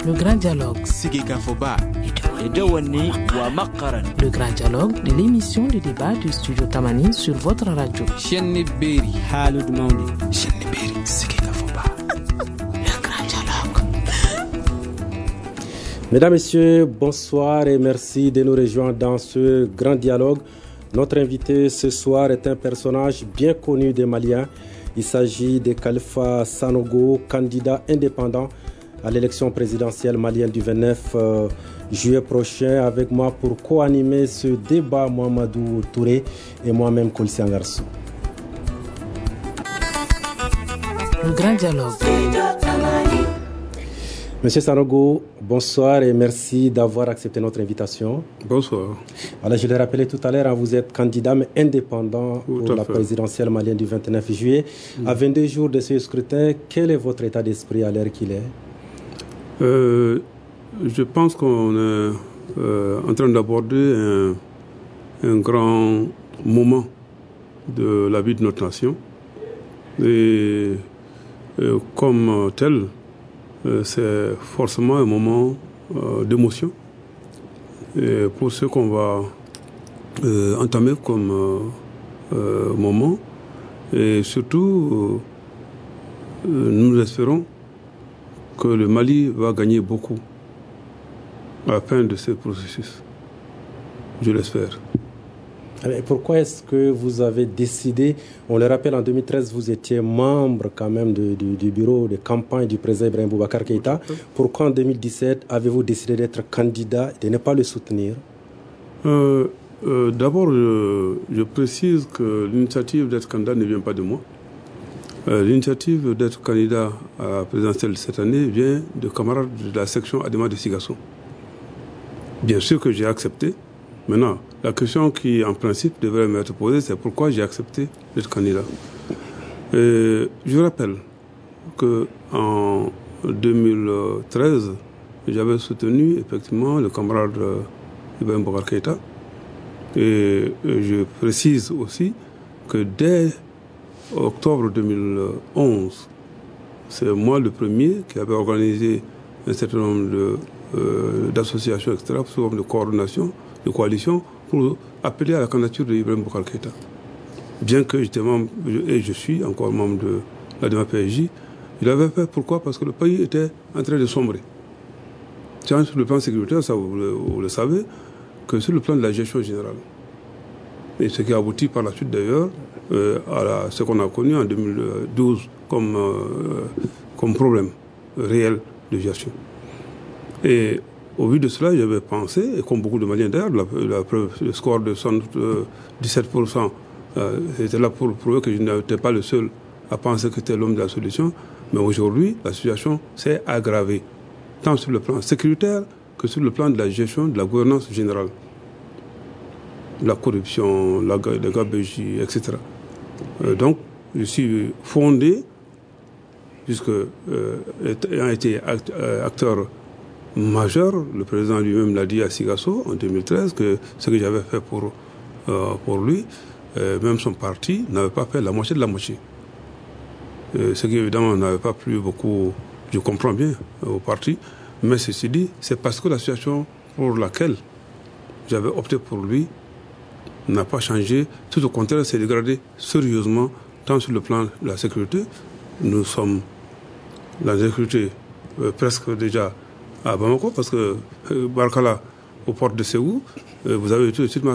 Le grand dialogue. Le grand dialogue de l'émission de débat du studio Tamani sur votre radio. Le grand dialogue. Mesdames, Messieurs, bonsoir et merci de nous rejoindre dans ce grand dialogue. Notre invité ce soir est un personnage bien connu des Maliens. Il s'agit de Khalifa Sanogo, candidat indépendant à l'élection présidentielle malienne du 29 juillet prochain. Avec moi pour co-animer ce débat, Mohamedou Touré et moi-même, Kolsi Angarsou. Le grand dialogue. Monsieur Sanogo, bonsoir et merci d'avoir accepté notre invitation. Bonsoir. Alors, je l'ai rappelé tout à l'heure, vous êtes candidat mais indépendant pour la présidentielle malienne du 29 juillet. À 22 jours de ce scrutin, quel est votre état d'esprit à l'heure qu'il est? Je pense qu'on est en train d'aborder un grand moment de la vie de notre nation. Et comme tel, c'est forcément un moment d'émotion pour ce qu'on va entamer comme moment. Et surtout, nous espérons que le Mali va gagner beaucoup à la fin de ce processus. Je l'espère. Pourquoi est-ce que vous avez décidé, on le rappelle en 2013, vous étiez membre quand même du bureau de campagne du président Ibrahim Boubacar Keïta. Pourquoi en 2017 avez-vous décidé d'être candidat et de ne pas le soutenir? D'abord, je précise que l'initiative d'être candidat ne vient pas de moi. L'initiative d'être candidat à la présidentielle cette année vient de camarades de la section Adema de Sigasso. Bien sûr que j'ai accepté. Maintenant, la question qui, en principe, devrait m'être posée, c'est pourquoi j'ai accepté d'être candidat. Je rappelle qu'en 2013, j'avais soutenu effectivement le camarade Ibrahim Boubacar Keïta. Et je précise aussi que dès octobre 2011, c'est moi le premier qui avait organisé un certain nombre d'associations, etc., sous forme de coordination, de coalition, pour appeler à la candidature d'Ibrahim Boubacar Keïta. Bien que j'étais membre, et je suis encore membre de la PSJ, il avait fait pourquoi? Parce que le pays était en train de sombrer. Tiens, sur le plan sécuritaire, ça vous le savez, que sur le plan de la gestion générale. Et ce qui a abouti par la suite d'ailleurs à ce qu'on a connu en 2012 comme problème réel de gestion. Et au vu de cela, j'avais pensé, et comme beaucoup de Maliens d'ailleurs, le score de 17%, c'était là pour prouver que je n'étais pas le seul à penser que c'était l'homme de la solution. Mais aujourd'hui, la situation s'est aggravée, tant sur le plan sécuritaire que sur le plan de la gestion, de la gouvernance générale. La corruption, la gabegie, etc. Donc, je suis fondé, puisque ayant été acteur majeur, le président lui-même l'a dit à Sigasso en 2013, que ce que j'avais fait pour lui, même son parti n'avait pas fait la moitié de la moitié. Ce qui évidemment n'avait pas plu beaucoup, je comprends bien, au parti, mais ceci dit, c'est parce que la situation pour laquelle j'avais opté pour lui n'a pas changé, tout au contraire, s'est dégradé sérieusement, tant sur le plan de la sécurité. Nous sommes la sécurité presque déjà à Bamako, parce que Barkala, aux portes de Ségou, vous avez tout de suite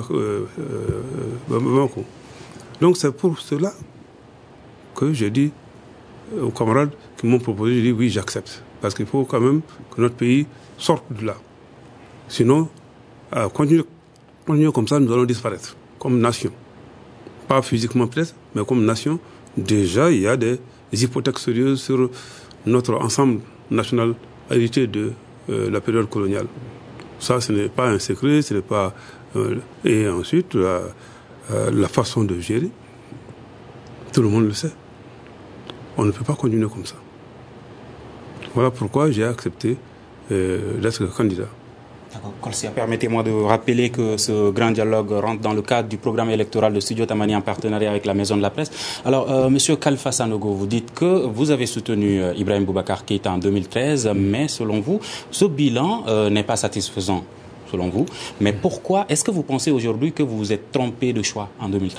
Bamako. Donc c'est pour cela que j'ai dit aux camarades qui m'ont proposé, j'ai dit oui, j'accepte. Parce qu'il faut quand même que notre pays sorte de là. Sinon, continuer comme ça, nous allons disparaître comme nation. Pas physiquement peut-être, mais comme nation. Déjà, il y a des hypothèques sérieuses sur notre ensemble national hérité de la période coloniale. Ça, ce n'est pas un secret, ce n'est pas... et ensuite, la façon de gérer, tout le monde le sait. On ne peut pas continuer comme ça. Voilà pourquoi j'ai accepté d'être candidat. Permettez-moi de rappeler que ce grand dialogue rentre dans le cadre du programme électoral de Studio Tamani en partenariat avec la Maison de la Presse. Alors, Monsieur Khalifa Sanogo, vous dites que vous avez soutenu Ibrahim Boubacar Keïta en 2013, mais selon vous, ce bilan n'est pas satisfaisant, selon vous. Mais pourquoi est-ce que vous pensez aujourd'hui que vous vous êtes trompé de choix en 2013 ?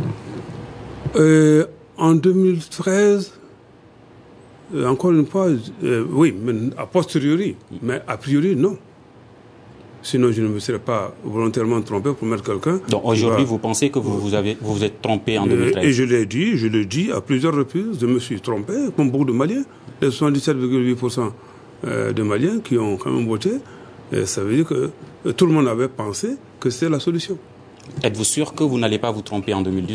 En 2013, encore une fois, oui, mais a posteriori, mais a priori, non. Sinon, je ne me serais pas volontairement trompé pour mettre quelqu'un. Donc aujourd'hui, vous pensez que vous vous êtes trompé en 2013 ? Et je l'ai dit à plusieurs reprises, je me suis trompé, comme beaucoup de Maliens. Les 77,8% de Maliens qui ont quand même voté, ça veut dire que tout le monde avait pensé que c'était la solution. Êtes-vous sûr que vous n'allez pas vous tromper en 2018 ?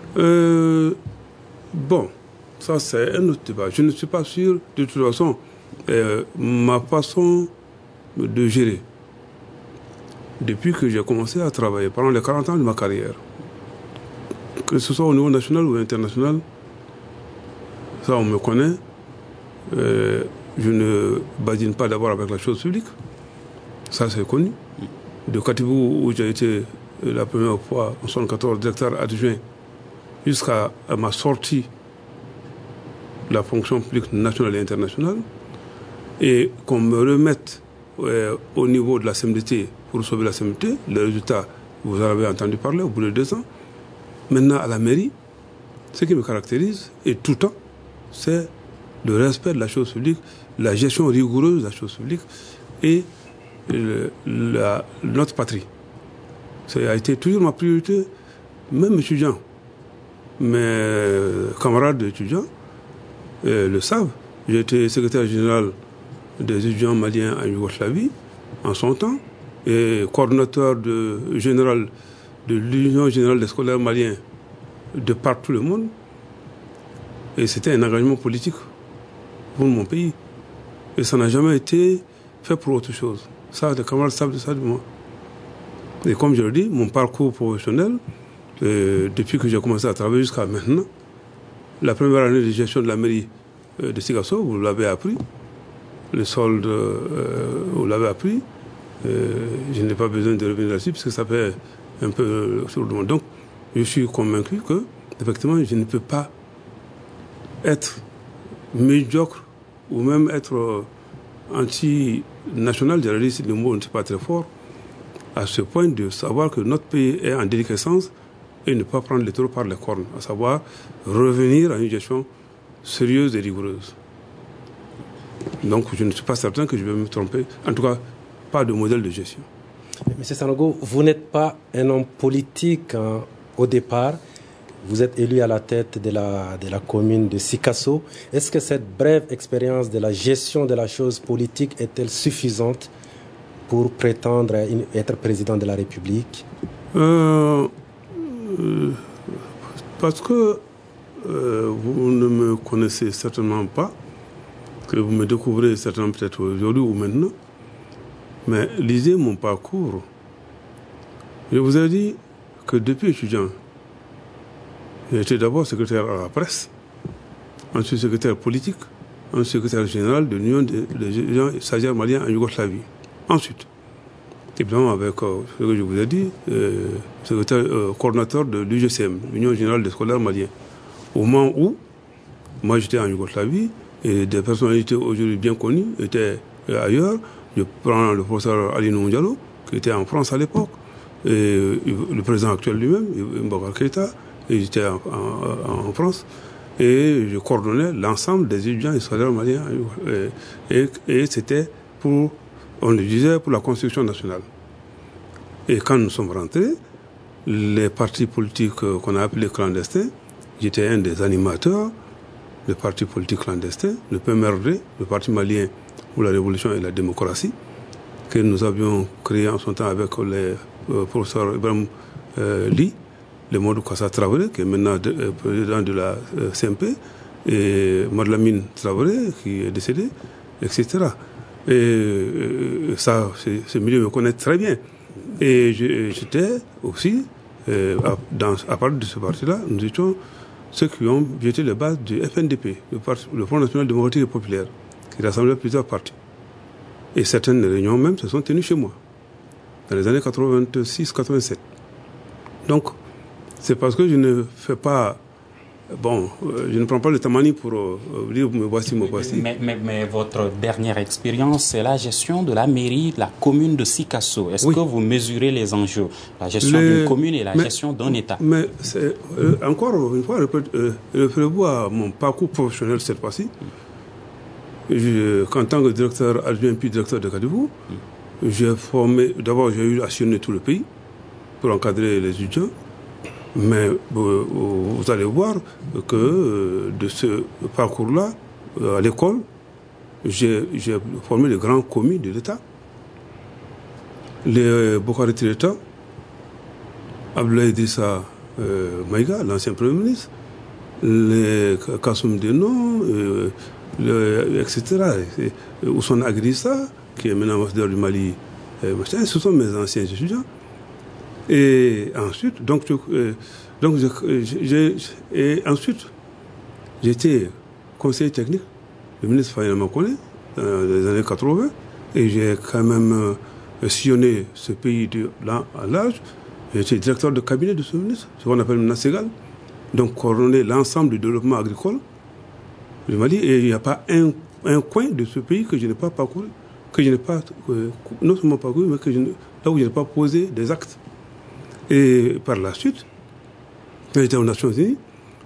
Bon, ça c'est un autre débat. Je ne suis pas sûr, de toute façon, ma façon de gérer, depuis que j'ai commencé à travailler, pendant les 40 ans de ma carrière, que ce soit au niveau national ou international, ça on me connaît, je ne badine pas d'abord avec la chose publique, ça c'est connu. De Katibou, où j'ai été la première fois en 74 directeur adjoint, jusqu'à ma sortie de la fonction publique nationale et internationale, et qu'on me remette au niveau de la CMDT pour sauver la CMDT, les résultats, vous en avez entendu parler au bout de 2 ans. Maintenant, à la mairie, ce qui me caractérise, et tout le temps, c'est le respect de la chose publique, la gestion rigoureuse de la chose publique et notre patrie. Ça a été toujours ma priorité, même étudiant. Mes camarades étudiants le savent. J'ai été secrétaire général des étudiants maliens en Yougoslavie en son temps et coordonnateur général de l'Union générale des scolaires maliens de partout le monde. Et c'était un engagement politique pour mon pays. Et ça n'a jamais été fait pour autre chose. Ça, les camarades savent de ça de moi. Et comme je le dis, mon parcours professionnel, depuis que j'ai commencé à travailler jusqu'à maintenant, la première année de gestion de la mairie de Sigasso, vous l'avez appris. Les soldes, vous l'avez appris. Je n'ai pas besoin de revenir là-dessus, parce que ça fait un peu sur le monde. Donc, je suis convaincu que, effectivement, je ne peux pas être médiocre ou même être anti-national, j'allais dire, si le mot n'est pas très fort, à ce point de savoir que notre pays est en déliquescence et ne pas prendre les taureaux par les cornes, à savoir revenir à une gestion sérieuse et rigoureuse. Donc je ne suis pas certain que je vais me tromper, en tout cas pas de modèle de gestion. Monsieur Sanogo, vous n'êtes pas un homme politique au départ, vous êtes élu à la tête de la commune de Sikasso. Est-ce que cette brève expérience de la gestion de la chose politique est-elle suffisante pour prétendre être président de la République? Parce que vous ne me connaissez certainement pas, que vous me découvrez certainement peut-être aujourd'hui ou maintenant, mais lisez mon parcours. Je vous ai dit que depuis étudiant, j'ai été d'abord secrétaire à la presse, ensuite secrétaire politique, ensuite secrétaire général de l'Union des étudiants stagiaires maliens en Yougoslavie. Ensuite, évidemment avec ce que je vous ai dit, secrétaire coordonnateur de l'UGCM, l'Union générale des scolaires maliens. Au moment où, moi j'étais en Yougoslavie, et des personnalités aujourd'hui bien connues étaient ailleurs. Je prends le professeur Ali Noundialo, qui était en France à l'époque, et le président actuel lui-même, Boubacar Keïta, il était en France, et je coordonnais l'ensemble des étudiants et scolaires maliens. Et c'était pour, on le disait, pour la construction nationale. Et quand nous sommes rentrés, les partis politiques qu'on a appelés clandestins, j'étais un des animateurs des partis politiques clandestins, le PMRD, le Parti malien pour la révolution et la démocratie, que nous avions créé en son temps avec le professeur Ibrahim Li, le Modou Kassa Traoré, qui est maintenant président de la CMP, et Madlamine Traoré, qui est décédé, etc. Et ça, ce milieu me connaît très bien. Et j'étais aussi, à partir de ce parti-là, nous étions ceux qui ont jeté les bases du FNDP, le Front National Démocratique et Populaire, qui rassemblait plusieurs partis. Et certaines réunions même se sont tenues chez moi, dans les années 86-87. Donc, c'est parce que je ne fais pas... Bon, je ne prends pas le tamani pour dire me voici. Mais votre dernière expérience, c'est la gestion de la mairie, de la commune de Sikasso. Est-ce que vous mesurez les enjeux, la gestion d'une commune et la gestion d'un État? Mais c'est, encore une fois, référez-vous à mon parcours professionnel cette fois-ci. En tant que directeur adjoint puis directeur de Kadivou, j'ai formé, d'abord j'ai eu à sillonner tout le pays pour encadrer les étudiants. Mais vous allez voir que de ce parcours-là, à l'école, j'ai formé les grands commis de l'État. Les Bokari Tireta, Abdoulaye Idrissa Maïga, l'ancien Premier ministre, les Kassoum Denon, etc. Ousmane Agrissa, qui est maintenant ambassadeur du Mali, ce sont mes anciens étudiants. Et ensuite, ensuite, j'étais conseiller technique du ministre Fayel Makone dans les années 80, et j'ai quand même sillonné ce pays de là à l'âge. J'étais directeur de cabinet de ce ministre, ce qu'on appelle le Naségal, donc coordonner l'ensemble du développement agricole du Mali, et il n'y a pas un coin de ce pays que je n'ai pas parcouru, que je n'ai pas, non seulement parcouru, mais là où je n'ai pas posé des actes. Et par la suite, j'étais aux Nations Unies,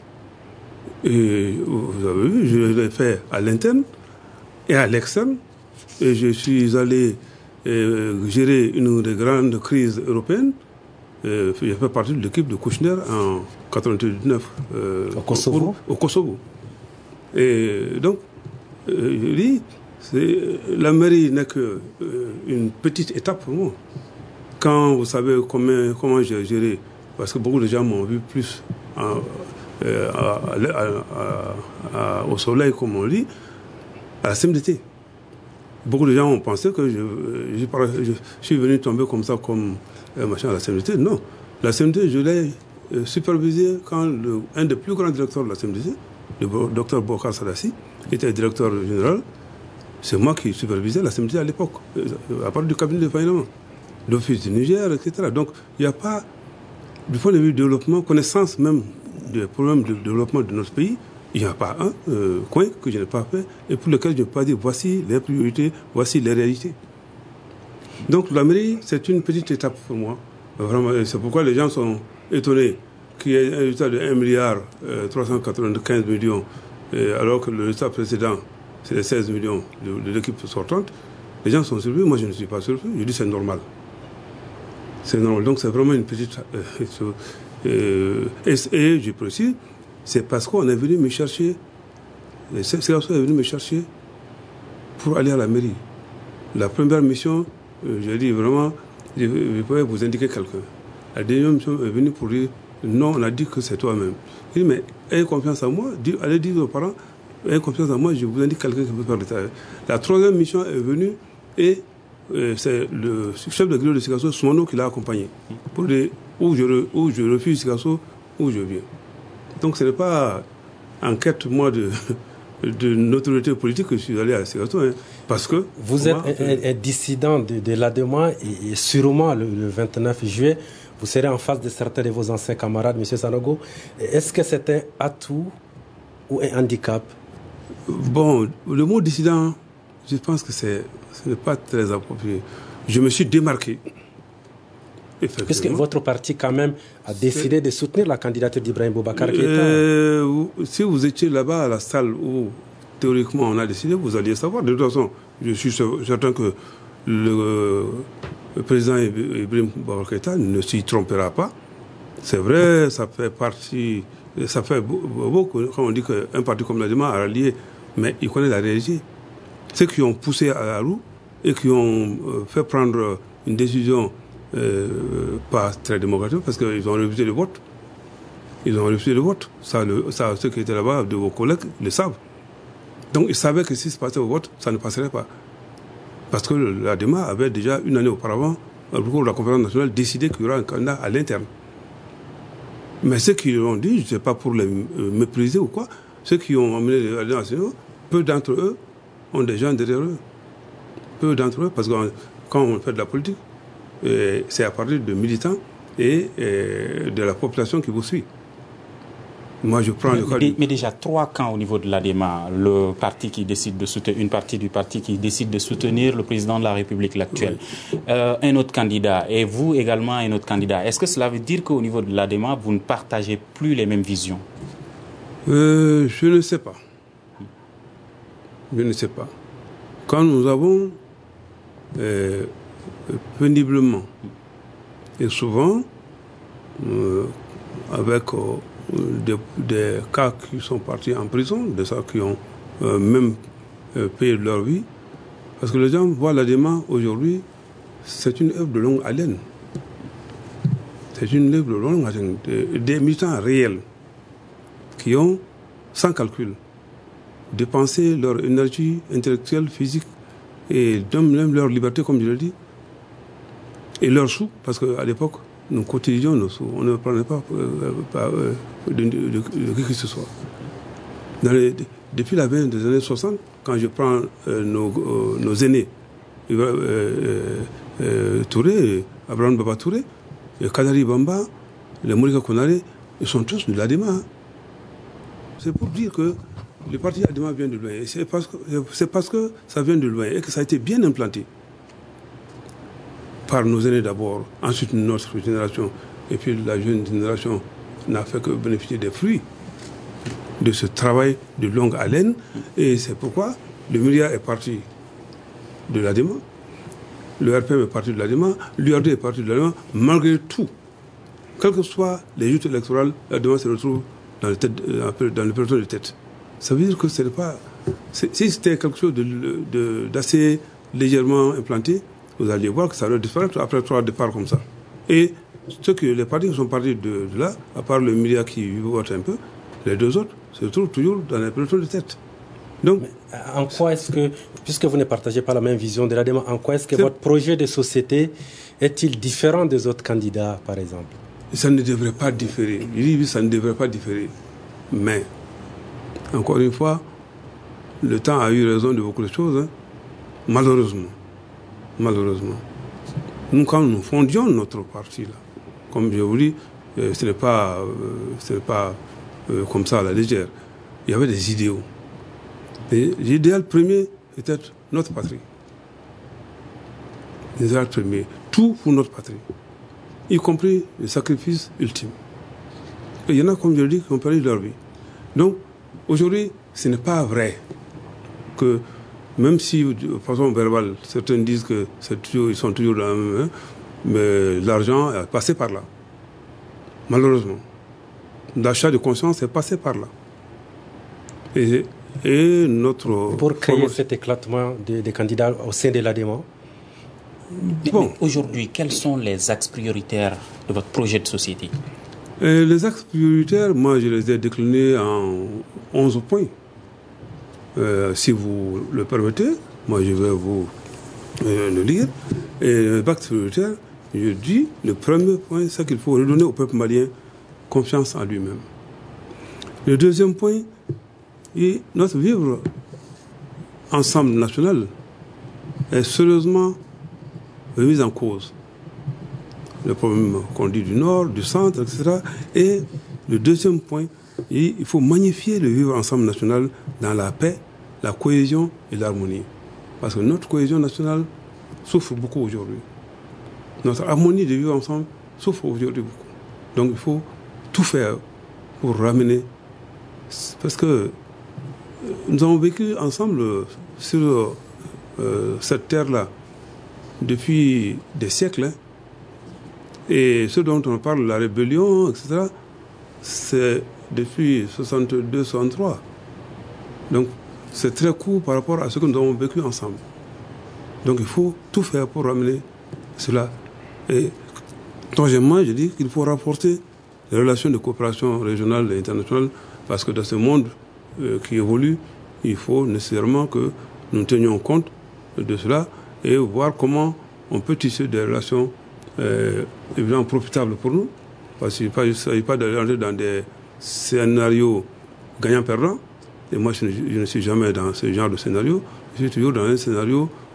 et vous avez vu, je l'ai fait à l'interne et à l'externe, et je suis allé gérer une des grandes crises européennes. J'ai fait partie de l'équipe de Kouchner en 1999 au Kosovo. Et donc, je dis, la mairie n'est qu'une petite étape pour moi. Quand vous savez comment j'ai géré, parce que beaucoup de gens m'ont vu plus au soleil, comme on dit, à la CMDT. Beaucoup de gens ont pensé que je suis venu tomber comme ça, comme machin à la CMDT. Non. La CMDT, je l'ai supervisé quand un des plus grands directeurs de la CMDT, le docteur Bokar Sadassi, était directeur général. C'est moi qui supervisais la CMDT à l'époque, à part du cabinet de Faïnaman, l'Office du Niger, etc. Donc, il n'y a pas, du point de vue développement, connaissance même des problèmes de développement de notre pays, il n'y a pas un coin que je n'ai pas fait et pour lequel je ne peux pas dire voici les priorités, voici les réalités. Donc, la mairie, c'est une petite étape pour moi. Vraiment, c'est pourquoi les gens sont étonnés qu'il y ait un résultat de 1 milliard 395 millions, alors que le résultat précédent, c'est les 16 millions de l'équipe sortante. Les gens sont surpris, moi je ne suis pas surpris, je dis c'est normal. C'est normal, donc c'est vraiment une petite... et je précise, c'est parce qu'on est venu me chercher, c'est venu me chercher pour aller à la mairie. La première mission, j'ai dit vraiment, je pouvais vous indiquer quelqu'un. La deuxième mission est venue pour dire, non, on a dit que c'est toi-même. Il dit, mais ayez confiance en moi, allez dire aux parents, ayez confiance en moi, je vous indique quelqu'un qui peut faire le travail. La troisième mission est venue et c'est le chef de grille de Sikasso, Soumano, qui l'a accompagné pour dire où je refuse Sikasso, où je viens. Donc ce n'est pas en quête, moi, de notoriété politique que je suis allé à Sikasso, hein, parce que... Vous êtes un dissident de l'ADEMA et sûrement le 29 juillet, vous serez en face de certains de vos anciens camarades, M. Sanogo. Est-ce que c'est un atout ou un handicap? Bon, le mot dissident, je pense que ce n'est pas très approprié. Je me suis démarqué. Puisque votre parti, quand même, a décidé de soutenir la candidature d'Ibrahim Boubacar Keïta. Si vous étiez là-bas à la salle où, théoriquement, on a décidé, vous alliez savoir. De toute façon, je suis certain que le président Ibrahim Boubacar Keïta ne s'y trompera pas. C'est vrai, ça fait partie... Ça fait beaucoup, quand on dit qu'un parti comme l'ADEMA a rallié, mais il connaît la réalité. Ceux qui ont poussé à la roue et qui ont fait prendre une décision pas très démocratique, parce qu'ils ont refusé le vote. Ils ont refusé le vote. Ça, ceux qui étaient là-bas, de vos collègues, le savent. Donc ils savaient que si se passait au vote, ça ne passerait pas. Parce que l'ADEMA avait déjà, une année auparavant, au cours de la conférence nationale, décidé qu'il y aura un candidat à l'interne. Mais ceux qui l'ont dit, je ne sais pas pour les mépriser ou quoi, ceux qui ont emmené les nationaux, peu d'entre eux ont des gens derrière eux. peu d'entre eux, parce que quand on fait de la politique, c'est à partir de militants et de la population qui vous suit. Moi, je prends le cas mais déjà, 3 camps au niveau de l'ADEMA. Le parti qui décide de soutenir, une partie du parti qui décide de soutenir le président de la République actuelle. Oui. Un autre candidat, et vous également un autre candidat. Est-ce que cela veut dire qu'au niveau de l'ADEMA, vous ne partagez plus les mêmes visions? Je ne sais pas. Je ne sais pas. Quand nous avons péniblement et souvent avec des cas qui sont partis en prison, des gens qui ont même payé de leur vie, parce que les gens voient l'ADEMA aujourd'hui, c'est une œuvre de longue haleine. C'est une œuvre de longue haleine, des militants réels qui ont, sans calcul, dépensé leur énergie intellectuelle, physique et même leur liberté, comme je l'ai dit, et leurs sous, parce qu'à l'époque, nous cotisions nos sous, on ne prenait pas de qui que ce soit. Depuis la fin des années 60, quand je prends nos aînés, Touré, Abraham Baba Touré, Kadari Bamba, les Mourika Konare, ils sont tous de l'ADEMA. C'est pour dire que le parti ADEMA vient de loin. C'est parce que ça vient de loin et que ça a été bien implanté par nos aînés d'abord, ensuite notre génération, et puis la jeune génération n'a fait que bénéficier des fruits de ce travail de longue haleine. Et c'est pourquoi le milliard est parti de l'ADEMA, le RPM est parti de l'ADEMA, l'URD est parti de l'ADEMA, malgré tout. Quelles que soient les luttes électorales, l'ADEMA se retrouve dans le peloton de tête. Ça veut dire que ce n'est pas... Si c'était quelque chose d'assez légèrement implanté, vous alliez voir que ça va disparaître après 3 départs comme ça. Et les partis qui sont partis de là, à part le milliard qui vote un peu, les 2 autres se trouvent toujours dans les pelotons de tête. Donc, en quoi est-ce que, puisque vous ne partagez pas la même vision de l'ADEMA, en quoi est-ce que votre projet de société est-il différent des autres candidats, par exemple? Ça ne devrait pas différer. Je dis oui, ça ne devrait pas différer. Mais, encore une fois, le temps a eu raison de beaucoup de choses, hein. Malheureusement. Nous, quand nous fondions notre parti, là, comme je vous dis, ce n'est pas comme ça à la légère. Il y avait des idéaux. Et l'idéal premier était notre patrie. L'idéal premier. Tout pour notre patrie. Y compris le sacrifice ultime. Et il y en a, comme je le dis, qui ont perdu leur vie. Donc, aujourd'hui, ce n'est pas vrai que, même si, de façon verbale, certains disent que ils sont toujours dans la même main, mais l'argent est passé par là. Malheureusement. L'achat de conscience est passé par là. Et notre... Pour créer cet éclatement des candidats au sein de l'ADEMA. Bon. Aujourd'hui, quels sont les axes prioritaires de votre projet de société? Les axes prioritaires, moi, je les ai déclinés en 11 points. Si vous le permettez, moi, je vais vous le lire. Et les axes prioritaires, je dis, le premier point, c'est qu'il faut redonner au peuple malien confiance en lui-même. Le deuxième point, et notre vivre ensemble national est sérieusement remis en cause. Le problème qu'on dit du Nord, du Centre, etc. Et le deuxième point, il faut magnifier le vivre ensemble national dans la paix, la cohésion et l'harmonie. Parce que notre cohésion nationale souffre beaucoup aujourd'hui. Notre harmonie de vivre ensemble souffre aujourd'hui beaucoup. Donc il faut tout faire pour ramener. Parce que nous avons vécu ensemble sur cette terre-là depuis des siècles. Hein. Et ce dont on parle, la rébellion, etc., c'est depuis 62-63. Donc c'est très court par rapport à ce que nous avons vécu ensemble. Donc il faut tout faire pour ramener cela. Et troisièmement, je dis qu'il faut rapporter les relations de coopération régionale et internationale, parce que dans ce monde qui évolue, il faut nécessairement que nous tenions compte de cela et voir comment on peut tisser des relations évidemment profitables pour nous, parce qu'il ne s'agit pas d'aller dans des scénarios gagnant-perdant. Et moi, je ne suis jamais dans ce genre de scénario. Je suis toujours dans un scénario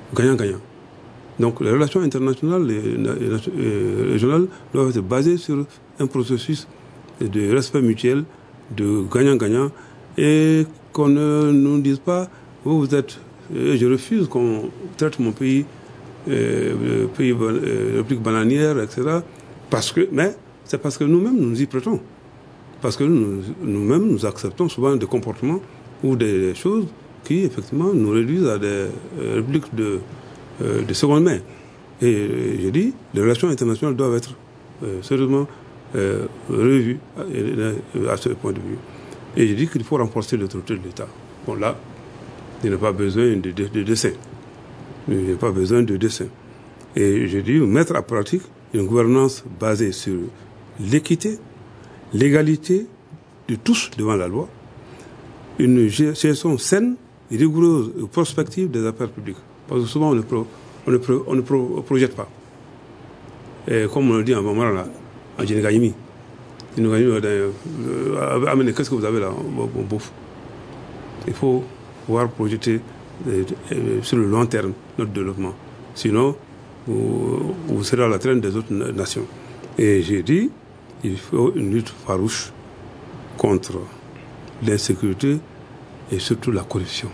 gagnant-gagnant. Donc les relations internationales et régionales doivent être basées sur un processus de respect mutuel, de gagnant-gagnant, et qu'on ne nous dise pas, vous êtes, je refuse qu'on traite mon pays, république bananière, etc. Mais c'est parce que nous-mêmes nous y prêtons. Parce que nous-mêmes nous acceptons souvent des comportements ou des choses qui effectivement nous réduisent à des républiques de seconde main. Et je dis, les relations internationales doivent être sérieusement revues à ce point de vue. Et je dis qu'il faut renforcer l'autorité de l'État. Bon là, il n'y a pas besoin de dessin. Il n'y a pas besoin de dessin. Et je dis, mettre en pratique une gouvernance basée sur l'équité, l'égalité de tous devant la loi, une gestion saine, rigoureuse et prospective des affaires publiques. Parce que souvent, on ne projette pas. Et comme on le dit en Bambara, là, en Djenegayimi, amenez, qu'est-ce que vous avez là? Bouf. Il faut pouvoir projeter sur le long terme notre développement. Sinon, vous serez à la traîne des autres nations. Et j'ai dit, il faut une lutte farouche contre l'insécurité et surtout la corruption.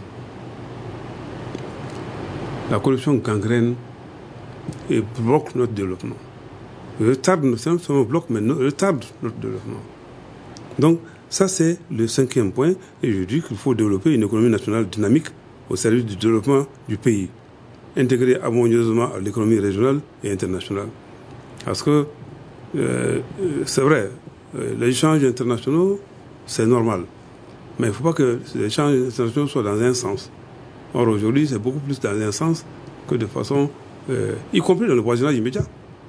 La corruption gangrène et bloque notre développement. Retarde notre développement. Donc, ça c'est le 5e point. Et je dis qu'il faut développer une économie nationale dynamique au service du développement du pays, intégrée harmonieusement à l'économie régionale et internationale. Parce que, c'est vrai, les échanges internationaux, c'est normal. Mais il ne faut pas que les échanges internationaux soient dans un sens. Or, aujourd'hui, c'est beaucoup plus dans un sens que de façon, y compris dans le voisinage immédiat.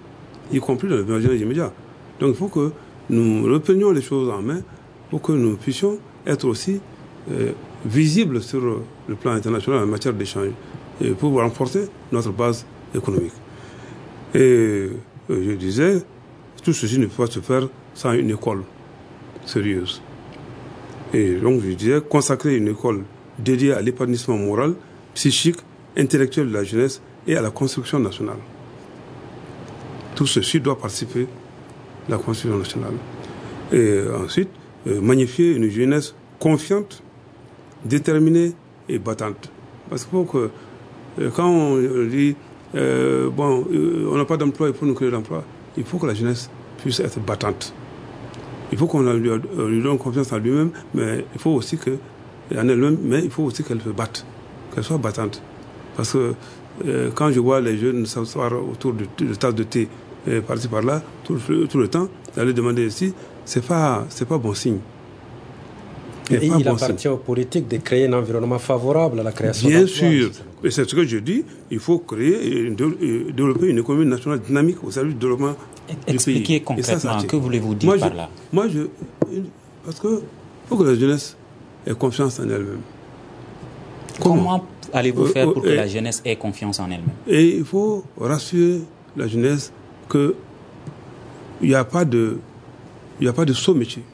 Donc, il faut que nous reprenions les choses en main pour que nous puissions être aussi visibles sur le plan international en matière d'échange et pour renforcer notre base économique. Et je disais, tout ceci ne peut pas se faire sans une école sérieuse. Et donc, je disais, consacrer une école dédiée à l'épanouissement moral, psychique, intellectuel de la jeunesse et à la construction nationale. Tout ceci doit participer à la construction nationale. Et ensuite, magnifier une jeunesse confiante, déterminée et battante. Parce qu'il faut que, quand on dit, on n'a pas d'emploi, il faut nous créer l'emploi, il faut que la jeunesse puisse être battante. Il faut qu'on lui donne confiance en lui-même, mais il faut aussi que, en elle-même, mais il faut aussi qu'elle se batte, qu'elle soit battante. Parce que quand je vois les jeunes s'asseoir autour de tasses de thé, par-ci par-là, tout le temps, d'aller demander ici, c'est pas bon signe. Il appartient aux politiques de créer un environnement favorable à la création d'emplois. Bien sûr, et c'est ce que je dis, il faut créer et développer une économie nationale dynamique au service du développement du pays. Expliquez concrètement, que voulez-vous dire par là? Parce qu'il faut que la jeunesse ait confiance en elle-même. Comment allez-vous faire pour que la jeunesse ait confiance en elle-même? Et il faut rassurer la jeunesse qu'il n'y a pas de saut métier.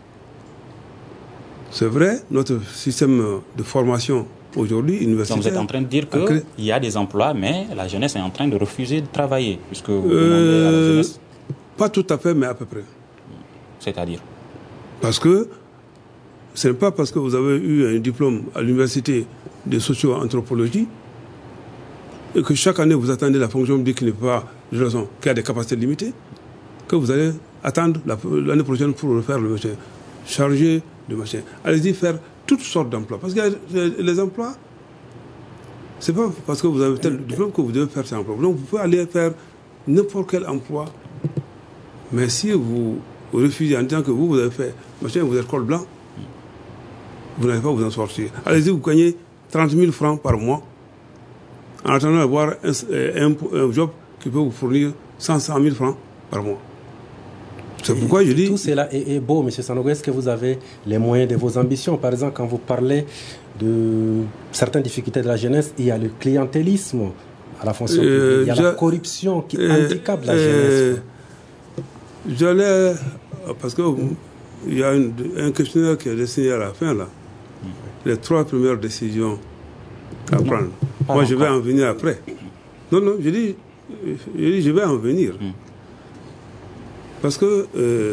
C'est vrai, notre système de formation aujourd'hui, universitaire... Donc vous êtes en train de dire qu'il y a des emplois, mais la jeunesse est en train de refuser de travailler, puisque vous demandez à la jeunesse... Pas tout à fait, mais à peu près. C'est-à-dire? Parce que ce n'est pas parce que vous avez eu un diplôme à l'université de socio-anthropologie et que chaque année vous attendez la fonction publique qui n'est pas, de raison, qui a des capacités limitées, que vous allez attendre l'année prochaine pour refaire le machin. Chargé de machin. Allez-y faire toutes sortes d'emplois. Parce que les emplois, c'est pas parce que vous avez tel diplôme que vous devez faire ces emplois. Donc vous pouvez aller faire n'importe quel emploi. Mais si vous refusez en disant que vous avez fait machin, vous êtes col blanc, vous n'allez pas vous en sortir. Allez-y, vous gagnez 30 000 francs par mois en attendant d'avoir un job qui peut vous fournir 100 000 francs par mois. C'est pourquoi je dis... Tout cela est beau, M. Sanogo. Est-ce que vous avez les moyens de vos ambitions? Par exemple, quand vous parlez de certaines difficultés de la jeunesse, il y a le clientélisme à la fonction publique, il y a la corruption qui handicape la jeunesse. J'allais... Parce qu'il y a un questionnaire qui est dessiné à la fin, là. Les 3 premières décisions à prendre. Moi, je vais en venir après. Non, je dis je vais en venir. Parce que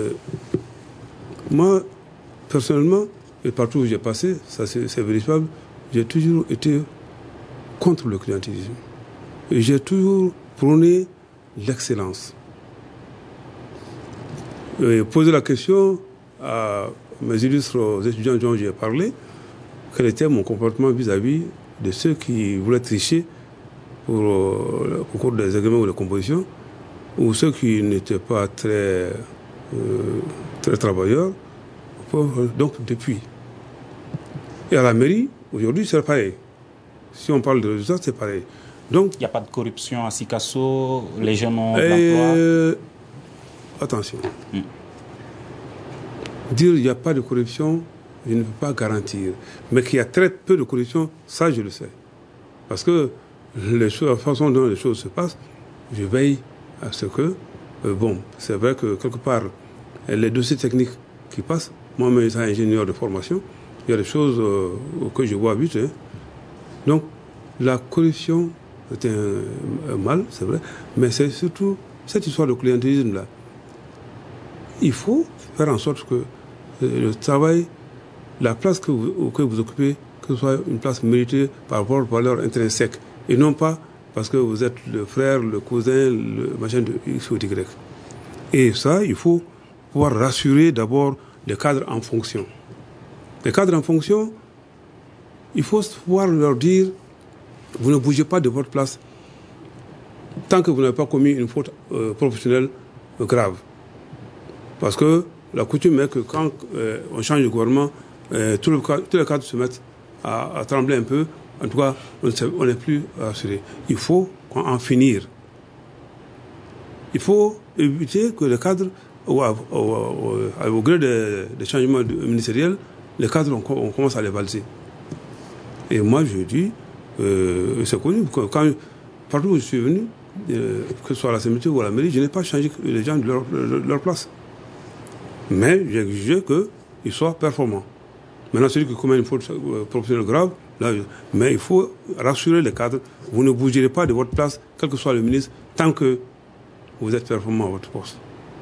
moi, personnellement, et partout où j'ai passé, ça c'est vérifiable, j'ai toujours été contre le clientélisme. Et j'ai toujours prôné l'excellence. Et poser la question à mes illustres étudiants dont j'ai parlé, quel était mon comportement vis-à-vis de ceux qui voulaient tricher pour le concours des examens ou des compositions, ou ceux qui n'étaient pas très travailleurs. Donc depuis. Et à la mairie, aujourd'hui, c'est pareil. Si on parle de résultats, c'est pareil. Donc, il n'y a pas de corruption à Sikasso, les jeunes ont de l'emploi. Attention. Dire qu'il n'y a pas de corruption, je ne peux pas garantir. Mais qu'il y a très peu de corruption, ça je le sais. Parce que la façon dont les choses se passent, je veille à ce que, c'est vrai que quelque part, les dossiers techniques qui passent, moi-même étant ingénieur de formation, il y a des choses que je vois vite. Donc, la corruption, c'est un mal, c'est vrai, mais c'est surtout cette histoire de clientélisme-là. Il faut faire en sorte que le travail, la place que vous occupez, que ce soit une place méritée par rapport aux valeurs intrinsèques, et non pas parce que vous êtes le frère, le cousin, le machin de X ou Y. Et ça, il faut pouvoir rassurer d'abord les cadres en fonction. Les cadres en fonction, il faut pouvoir leur dire, vous ne bougez pas de votre place tant que vous n'avez pas commis une faute professionnelle grave. Parce que la coutume est que quand on change de gouvernement, tous les cadres se mettent à trembler un peu. En tout cas, on n'est plus rassuré. Il faut en finir. Il faut éviter que les cadres, au gré des changements ministériels, les cadres, on commence à les valser. Et moi, je dis, c'est connu, partout où je suis venu, que ce soit à la CMT ou à la mairie, je n'ai pas changé les gens de leur place. Mais j'ai exigé qu'ils soient performants. Maintenant, celui qui commet une faute professionnelle grave, là, mais il faut rassurer les cadres, vous ne bougerez pas de votre place, quel que soit le ministre, tant que vous êtes performant à votre poste.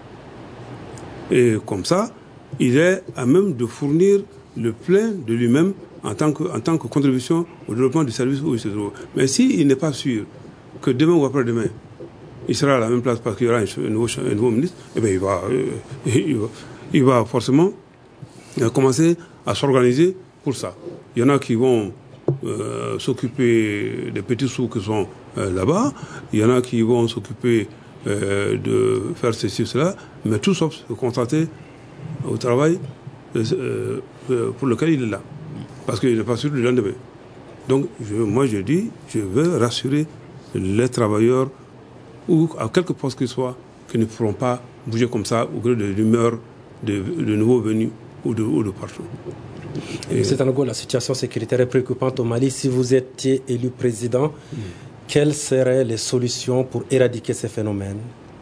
Et comme ça, il est à même de fournir le plein de lui-même en tant que contribution au développement du service où il se trouve. Mais s'il n'est pas sûr que demain ou après-demain, il sera à la même place parce qu'il y aura un nouveau ministre, eh bien il va forcément commencer à s'organiser pour ça. Il y en a qui vont s'occuper des petits sous qui sont là-bas, il y en a qui vont s'occuper de faire ceci, cela, mais tout sauf se concentrer au travail pour lequel il est là. Parce qu'il n'est pas sûr du lendemain. Donc, moi je dis, je veux rassurer les travailleurs, ou à quelque poste qu'ils soient, qui ne pourront pas bouger comme ça au gré de l'humeur de nouveaux venus ou de partout. C'est en gros, la situation sécuritaire est préoccupante au Mali. Si vous étiez élu président, quelles seraient les solutions pour éradiquer ces phénomènes?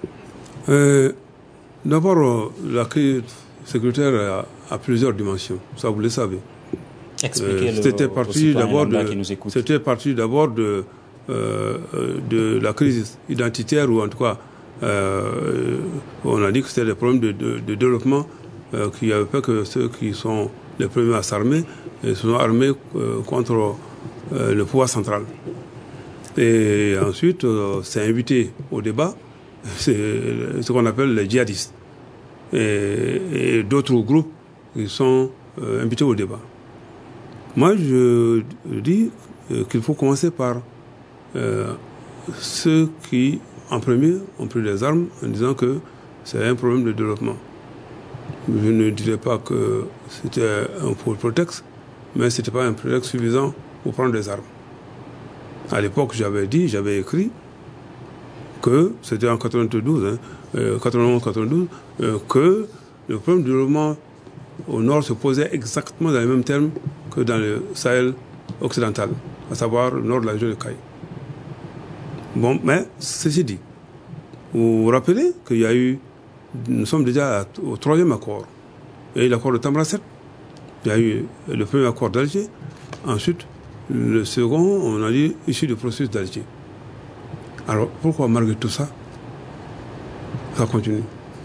D'abord, la crise sécuritaire a plusieurs dimensions, ça vous le savez. C'était parti d'abord de la crise identitaire, ou en tout cas, on a dit que c'était des problèmes de développement qui avaient fait que ceux qui sont les premiers à s'armer se sont armés contre le pouvoir central. Et ensuite, c'est invité au débat, c'est ce qu'on appelle les djihadistes. Et d'autres groupes qui sont invités au débat. Moi, je dis qu'il faut commencer par ceux qui, en premier, ont pris des armes en disant que c'est un problème de développement. Je ne dirais pas que c'était un faux prétexte, mais ce n'était pas un prétexte suffisant pour prendre des armes. À l'époque, j'avais écrit que, c'était en 92, 91-92, que le problème du développement au nord se posait exactement dans les mêmes termes que dans le Sahel occidental, à savoir le nord de la région de Caille. Bon, mais ceci dit, vous vous rappelez qu'il y a eu, nous sommes déjà au 3e accord. Il y a eu l'accord de Tamaracet, il y a eu le premier accord d'Alger, ensuite Le second, on a dit issu du processus d'Alger. Alors, pourquoi malgré tout ça, ça continue?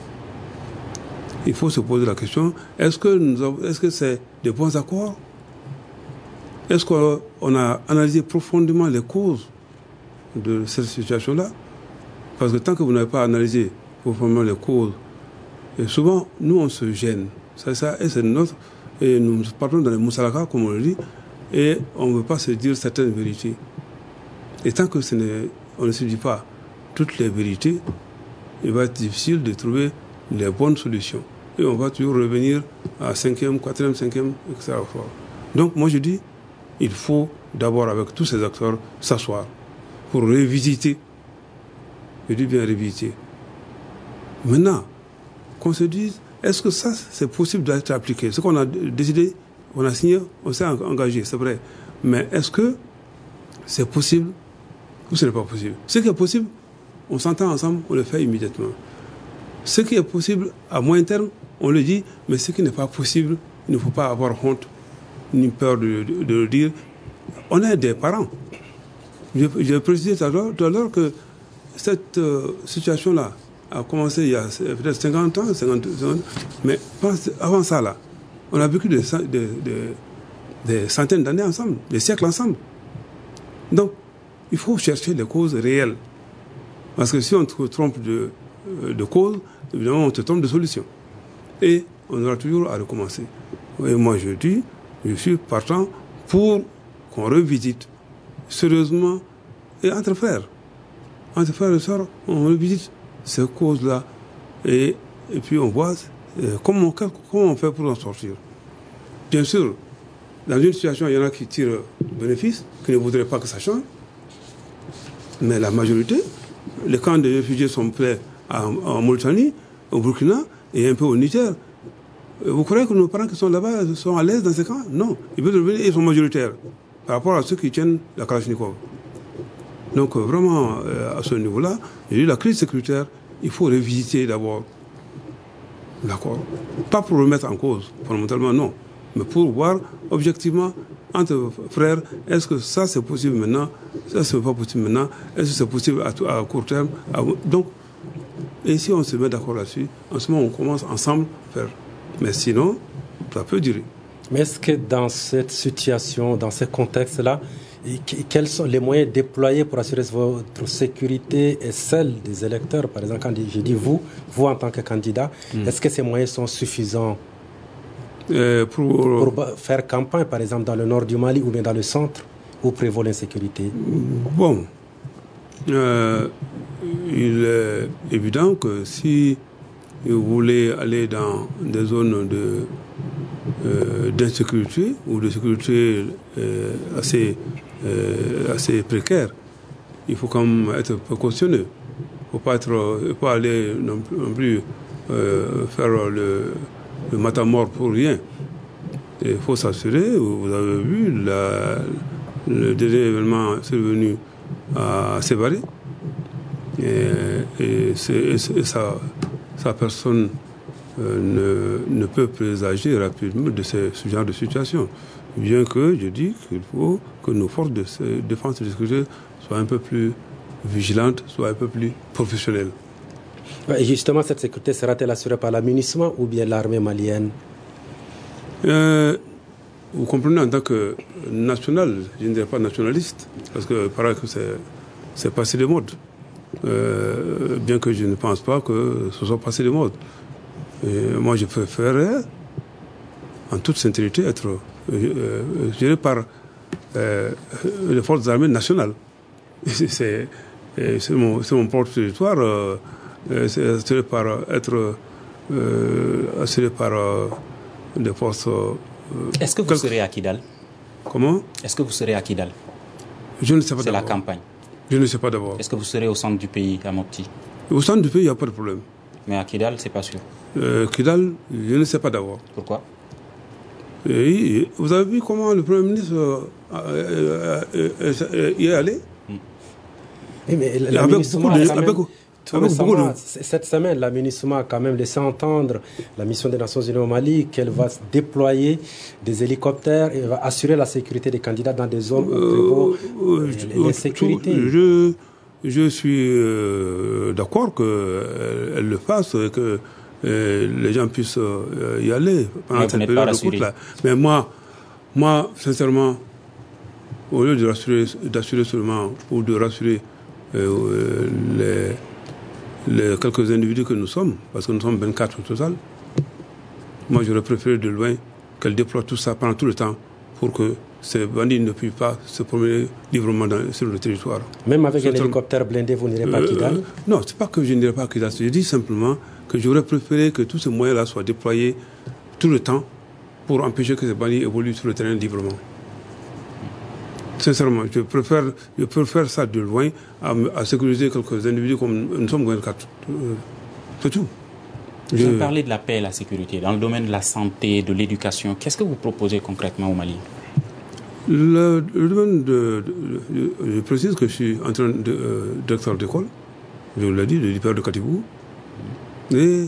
Il faut se poser la question, est-ce que c'est des bons accords? Est-ce qu'on a analysé profondément les causes de cette situation-là? Parce que tant que vous n'avez pas analysé profondément les causes, et souvent, nous, on se gêne. Et c'est notre... Et nous parlons dans les moussalaka, comme on le dit, et on ne veut pas se dire certaines vérités. Et tant que on ne se dit pas toutes les vérités, il va être difficile de trouver les bonnes solutions. Et on va toujours revenir à 5e, 4e, 5e, etc. Donc moi je dis, il faut d'abord avec tous ces acteurs s'asseoir pour revisiter. Je dis bien revisiter. Maintenant, qu'on se dise, est-ce que ça c'est possible d'être appliqué? Ce qu'on a décidé, on a signé, on s'est engagé, c'est vrai. Mais est-ce que c'est possible ou ce n'est pas possible? Ce qui est possible, on s'entend ensemble, on le fait immédiatement. Ce qui est possible à moyen terme, on le dit, mais ce qui n'est pas possible, il ne faut pas avoir honte ni peur de le dire. On est des parents. J'ai précisé tout à l'heure que cette situation-là a commencé il y a peut-être 50 ans, mais avant ça, là, on a vécu des centaines d'années ensemble, des siècles ensemble. Donc, il faut chercher les causes réelles. Parce que si on te trompe de cause, évidemment, on te trompe de solution. Et on aura toujours à recommencer. Et moi, je dis, je suis partant pour qu'on revisite sérieusement et entre frères. Entre frères et sœurs, on revisite ces causes-là. Et puis on voit comment on fait pour en sortir. Bien sûr, dans une situation, il y en a qui tirent bénéfice, qui ne voudraient pas que ça change. Mais la majorité, les camps de réfugiés sont prêts en Mauritanie, au Burkina et un peu au Niger. Vous croyez que nos parents qui sont là-bas sont à l'aise dans ces camps? Non. Ils veulent revenir et ils sont majoritaires par rapport à ceux qui tiennent la Kalachnikov. Donc vraiment, à ce niveau-là, la crise sécuritaire, il faut revisiter d'abord. D'accord? Pas pour remettre en cause, fondamentalement non, mais pour voir objectivement entre frères, est-ce que ça c'est possible maintenant? Ça c'est pas possible maintenant? Est-ce que c'est possible à court terme? Donc, et si on se met d'accord là-dessus, en ce moment on commence ensemble à faire. Mais sinon, ça peut durer. Mais est-ce que dans cette situation, dans ce contexte-là, quels sont les moyens déployés pour assurer votre sécurité et celle des électeurs? Par exemple, quand je dis vous en tant que candidat, est-ce que ces moyens sont suffisants pour faire campagne, par exemple, dans le nord du Mali ou bien dans le centre, où prévaut l'insécurité? Bon, il est évident que si vous voulez aller dans des zones d'insécurité ou de sécurité assez précaires, il faut quand même être précautionneux. Il ne faut pas aller non plus faire le matamor pour rien. Il faut s'assurer, vous avez vu, le dernier événement survenu à Sévaré, et sa personne ne peut présager rapidement de ce genre de situation. Bien que je dis qu'il faut que nos forces de défense et de sécurité soient un peu plus vigilantes, soient un peu plus professionnelles. Et justement, cette sécurité sera-t-elle assurée par l'amunissement ou bien l'armée malienne? Vous comprenez, en tant que national, je ne dirais pas nationaliste, parce que paraît que c'est passé de mode. Bien que je ne pense pas que ce soit passé de mode. Et moi, je préférerais, en toute sincérité, être géré par les forces armées nationales. C'est mon propre territoire. C'est assuré par des forces. Est-ce que vous serez à Kidal? Comment? Est-ce que vous serez à Kidal? Je ne sais pas. C'est la campagne. Je ne sais pas d'abord. Est-ce que vous serez au centre du pays, à Mopti? Au centre du pays, il n'y a pas de problème. Mais à Kidal, c'est pas sûr. Kidal, je ne sais pas d'abord. Pourquoi? Et vous avez vu comment le Premier ministre y est allé? Oui, mais Tout récemment, cette semaine, la MINUSMA a quand même laissé entendre la mission des Nations Unies au Mali qu'elle va déployer des hélicoptères et va assurer la sécurité des candidats dans des zones où prévaut l'insécurité. Je suis d'accord qu'elle le fasse et que les gens puissent y aller pendant cette période de courte-là. Mais moi, sincèrement, au lieu d'assurer seulement ou de rassurer les quelques individus que nous sommes, parce que nous sommes 24 au total, moi j'aurais préféré de loin qu'elle déploie tout ça pendant tout le temps pour que ces bandits ne puissent pas se promener librement sur le territoire. Même avec un hélicoptère blindé, vous n'irez pas à Kidal? Non, c'est pas que je n'irai pas à Kidal. Je dis simplement que j'aurais préféré que tous ces moyens-là soient déployés tout le temps pour empêcher que ces bandits évoluent sur le terrain librement. Sincèrement, je préfère ça de loin à sécuriser quelques individus comme nous sommes 24. C'est tout. Vous avez parlé de la paix et la sécurité. Dans le domaine de la santé, de l'éducation, qu'est-ce que vous proposez concrètement au Mali? Le domaine je précise que je suis en train de directeur d'école, je vous l'ai dit, de l'hyper de Katibou. Et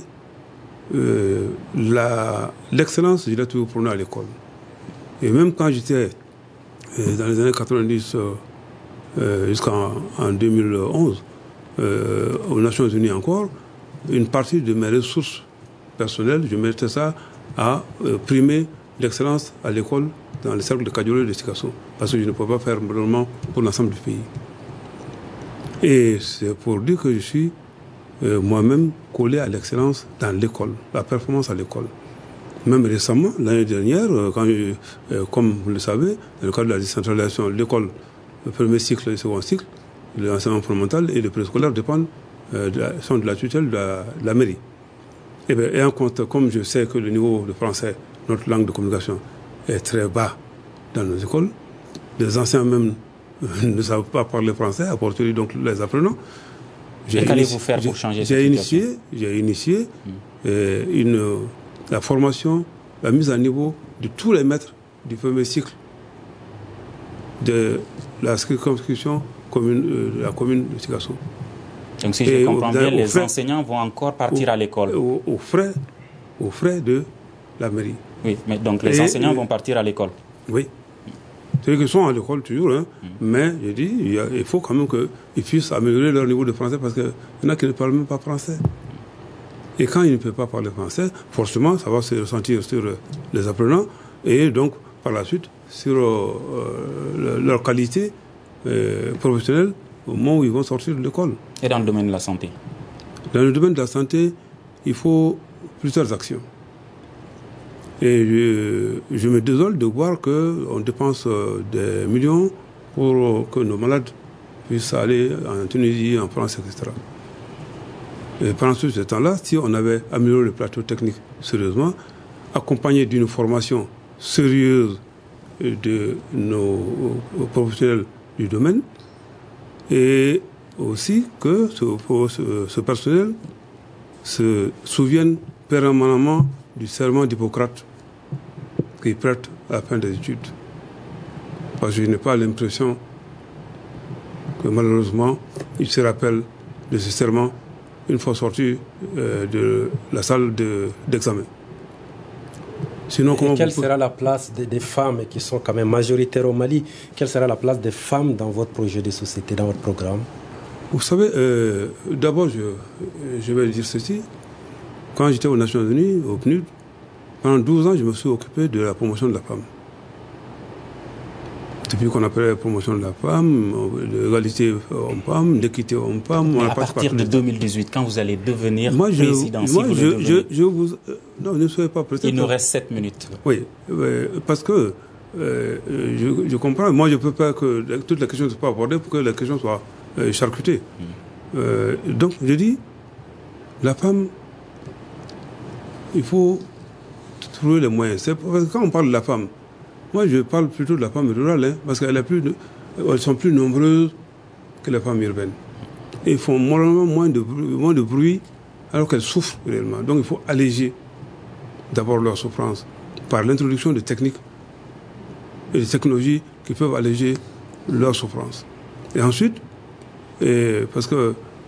l'excellence, je l'ai toujours prônée à l'école. Et même quand j'étais dans les années 90 jusqu'en 2011, aux Nations Unies encore, une partie de mes ressources personnelles, je mettais ça à primer l'excellence à l'école dans le cercle de Kadiolo et de Sikasso, parce que je ne peux pas faire vraiment pour l'ensemble du pays. Et c'est pour dire que je suis moi-même collé à l'excellence dans l'école, la performance à l'école. Même récemment, l'année dernière, comme vous le savez, dans le cadre de la décentralisation, l'école, le premier cycle et le second cycle, l'enseignement fondamental et le préscolaire dépendent sont de la tutelle de la mairie. Et en compte, comme je sais que le niveau de français, notre langue de communication, est très bas dans nos écoles, les enseignants même ne savent pas parler français, à porter donc les apprenants. Qu'allez-vous faire pour changer cette situation? J'ai initié la formation, la mise à niveau de tous les maîtres du premier cycle de la circonscription de la commune de Sikasso. Donc si je comprends bien, les enseignants vont encore partir à l'école. Aux frais de la mairie. Oui, mais donc les enseignants vont partir à l'école. Oui. C'est-à-dire qu'ils sont à l'école toujours, hein, mais je dis, il faut quand même qu'ils puissent améliorer leur niveau de français parce qu'il y en a qui ne parlent même pas français. Et quand ils ne peuvent pas parler français, forcément, ça va se ressentir sur les apprenants et donc, par la suite, sur leur qualité professionnelle au moment où ils vont sortir de l'école. Et dans le domaine de la santé? Dans le domaine de la santé, il faut plusieurs actions. Et je me désole de voir qu'on dépense des millions pour que nos malades puissent aller en Tunisie, en France, etc. Et pendant tout ce temps-là, si on avait amélioré le plateau technique sérieusement, accompagné d'une formation sérieuse de nos professionnels du domaine, et aussi que ce personnel se souvienne permanemment du serment d'Hippocrate qu'il prête à la fin des études. Parce que je n'ai pas l'impression que malheureusement, il se rappelle de ce serment une fois sorti de la salle d'examen. Sinon, quelle sera la place des femmes qui sont quand même majoritaires au Mali? Quelle sera la place des femmes dans votre projet de société, dans votre programme? Vous savez, d'abord, je vais dire ceci. Quand j'étais aux Nations Unies, au PNUD, pendant 12 ans, je me suis occupé de la promotion de la femme. Depuis qu'on appelait la promotion de la femme, de l'égalité homme-femme, d'équité homme-femme. À partir de 2018, quand vous allez devenir président, non, ne soyez pas président. Il nous reste 7 minutes. Oui, parce que je comprends. Moi, je ne peux pas que toutes les questions ne soient pas abordées pour que les questions soient charcutées. Donc, je dis, la femme, il faut trouver les moyens. Parce que quand on parle de la femme, moi, je parle plutôt de la femme rurale, hein, parce qu'elles sont plus nombreuses que les femmes urbaines. Et ils font moralement moins de bruit, alors qu'elles souffrent réellement. Donc, il faut alléger d'abord leur souffrance par l'introduction de techniques et de technologies qui peuvent alléger leur souffrance. Et ensuite, parce que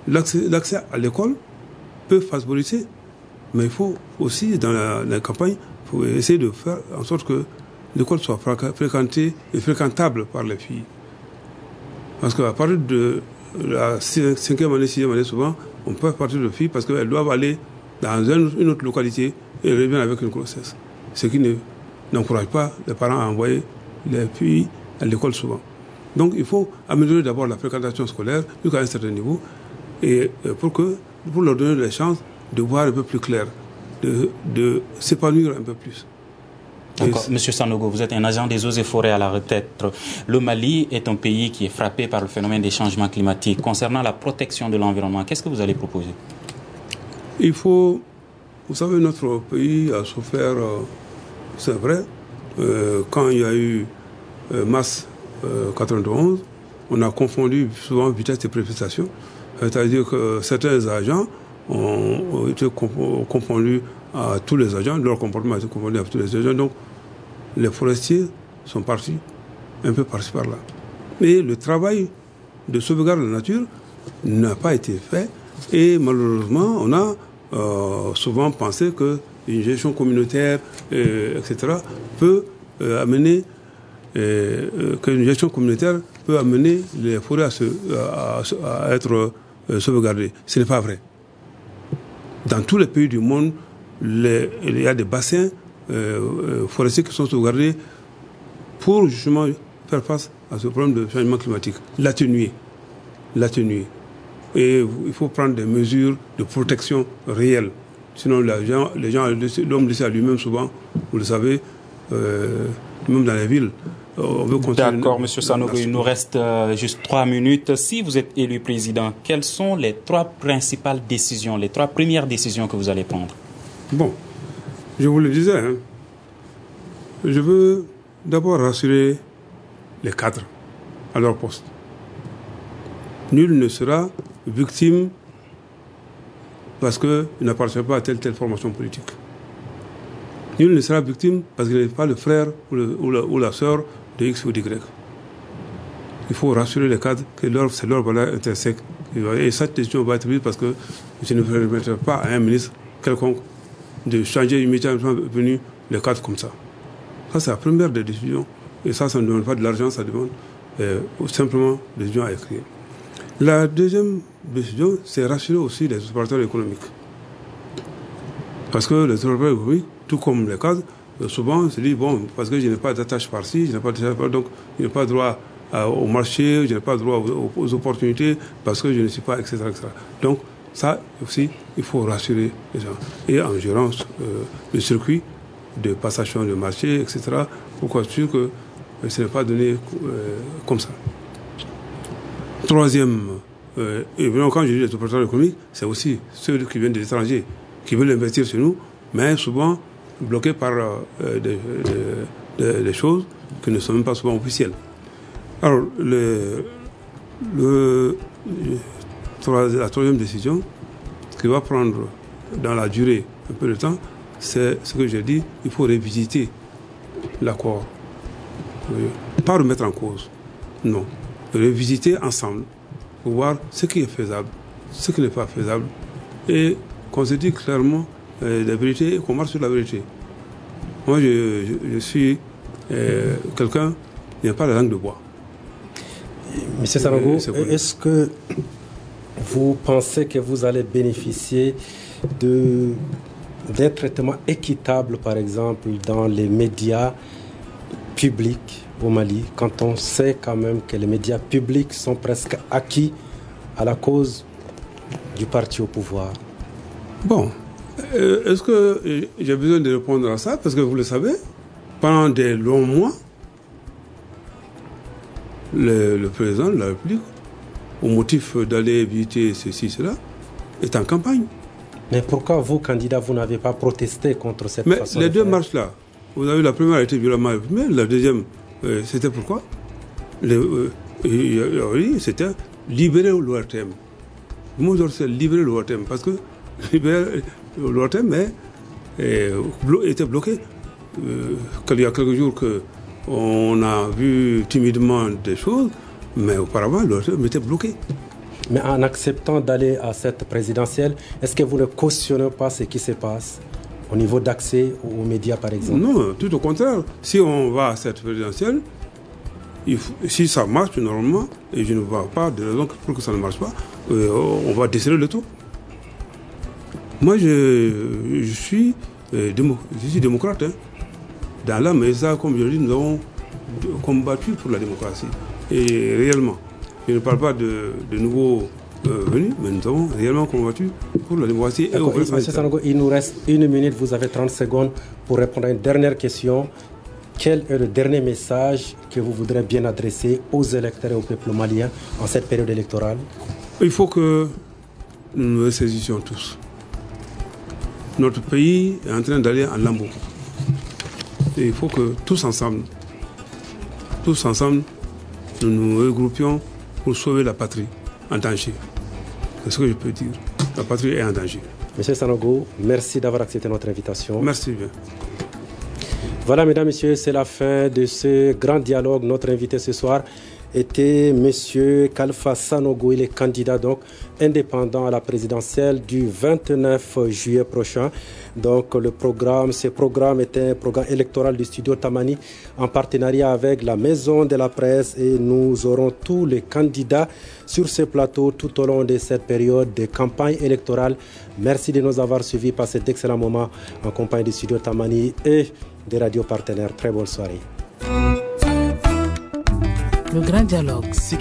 l'accès à l'école peut favoriser, mais il faut aussi, dans la campagne, il faut essayer de faire en sorte que l'école soit fréquentée et fréquentable par les filles. Parce qu'à partir de la 5e année, 6e année, souvent, on peut partir de filles parce qu'elles doivent aller dans une autre localité et reviennent avec une grossesse. Ce qui n'encourage pas les parents à envoyer les filles à l'école souvent. Donc il faut améliorer d'abord la fréquentation scolaire jusqu'à un certain niveau et pour leur donner les chances de voir un peu plus clair, de s'épanouir un peu plus. D'accord. Monsieur Sanogo, vous êtes un agent des eaux et forêts à la retraite. Le Mali est un pays qui est frappé par le phénomène des changements climatiques. Concernant la protection de l'environnement, qu'est-ce que vous allez proposer? Il faut... Vous savez, notre pays a souffert, c'est vrai, quand il y a eu mars 91, on a confondu souvent vitesse et précipitation. C'est-à-dire que certains agents ont été confondus à tous les agents, leur comportement a été confondu à tous les agents. Donc, les forestiers sont partis un peu par-ci par-là. Mais le travail de sauvegarde de la nature n'a pas été fait et malheureusement, on a souvent pensé qu'une gestion communautaire, etc., peut amener qu'une gestion communautaire peut amener les forêts à être sauvegardées. Ce n'est pas vrai. Dans tous les pays du monde, il y a des bassins forestiers qui sont sauvegardés pour justement faire face à ce problème de changement climatique, l'atténuer. Et il faut prendre des mesures de protection réelles. Sinon, l'homme laissé à lui-même souvent, vous le savez, même dans les villes, on veut continuer. D'accord, M. Sanogo, il nous reste juste 3 minutes. Si vous êtes élu président, quelles sont les 3 principales décisions, les 3 premières décisions que vous allez prendre? Bon, je vous le disais, je veux d'abord rassurer les cadres à leur poste. Nul ne sera victime parce qu'il n'appartient pas à telle formation politique. Nul ne sera victime parce qu'il n'est pas le frère ou la sœur de X ou d'Y. Il faut rassurer les cadres que c'est leur valeur intrinsèque. Et cette décision va être prise parce que je ne permettrai pas à un ministre quelconque de changer immédiatement venu les cadres comme ça. Ça, c'est la première des décisions. Et ça ne demande pas de l'argent, ça demande simplement des décisions à écrire. La deuxième décision, c'est rassurer aussi les opérateurs économiques. Parce que les opérateurs économiques, tout comme les cadres, souvent on se dit, bon, parce que je n'ai pas d'attache par-ci, je n'ai pas d'attache par-là, donc je n'ai pas droit au marché, je n'ai pas droit aux opportunités, parce que je ne suis pas, etc., etc. Donc, ça aussi, il faut rassurer les gens. Et en gérant le circuit de passation de marché, etc., pour être sûr que ce n'est pas donné comme ça. Troisième, et quand je dis les opérateurs économiques, c'est aussi ceux qui viennent de l'étranger, qui veulent investir chez nous, mais souvent bloqués par des choses qui ne sont même pas souvent officielles. Alors, la troisième décision, qui va prendre dans la durée un peu de temps, c'est ce que j'ai dit, il faut revisiter l'accord. Pas remettre en cause, non. Revisiter ensemble pour voir ce qui est faisable, ce qui n'est pas faisable, et qu'on se dit clairement la vérité et qu'on marche sur la vérité. Moi, je suis quelqu'un qui n'a pas la langue de bois. Monsieur Sanogo, est-ce que vous pensez que vous allez bénéficier d'un traitement équitable, par exemple, dans les médias publics au Mali, quand on sait quand même que les médias publics sont presque acquis à la cause du parti au pouvoir? Bon, est-ce que j'ai besoin de répondre à ça? Parce que vous le savez, pendant des longs mois, le président de la République, au motif d'aller éviter ceci, cela, est en campagne. Mais pourquoi vous, candidats, vous n'avez pas protesté contre cette façon de faire? Les deux marches-là, vous avez la première a été violemment réprimée, la deuxième, c'était pourquoi? Oui, c'était libérer l'ORTM. Moi, c'est libérer l'ORTM, parce que l'ORTM était bloqué. Il y a quelques jours qu'on a vu timidement des choses, mais auparavant, l'ORTM était bloqué. Mais en acceptant d'aller à cette présidentielle, est-ce que vous ne cautionnez pas ce qui se passe au niveau d'accès aux médias, par exemple? Non, tout au contraire. Si on va à cette présidentielle, si ça marche normalement, et je ne vois pas de raison pour que ça ne marche pas, on va desserrer le taux. Moi, je suis démocrate. Hein. Dans l'âme et ça, comme je dis, nous avons combattu pour la démocratie. Et réellement, je ne parle pas de nouveaux venus, mais nous avons réellement combattu pour la démocratie. Monsieur Sanogo, il nous reste 1 minute, vous avez 30 secondes pour répondre à une dernière question. Quel est le dernier message que vous voudrez bien adresser aux électeurs et au peuple malien en cette période électorale? Il faut que nous nous ressaisissions tous. Notre pays est en train d'aller en lambeaux. Et il faut que tous ensemble, nous nous regroupions pour sauver la patrie en danger. C'est ce que je peux dire. La patrie est en danger. Monsieur Sanogo, merci d'avoir accepté notre invitation. Merci bien. Voilà, mesdames, messieurs, c'est la fin de ce grand dialogue. Notre invité ce soir était monsieur Kalfa Sanogo. Il est candidat donc indépendant à la présidentielle du 29 juillet prochain. Donc ce programme est un programme électoral du studio Tamani en partenariat avec la Maison de la Presse, et nous aurons tous les candidats sur ce plateau tout au long de cette période de campagne électorale. Merci de nous avoir suivis par cet excellent moment en compagnie du studio Tamani et des radios partenaires. Très bonne soirée. Le grand dialogue.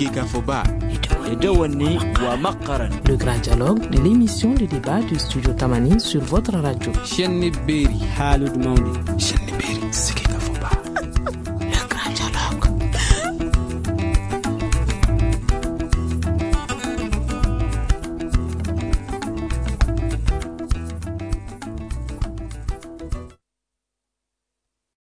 Le grand dialogue de l'émission de débat du studio Tamani sur votre radio.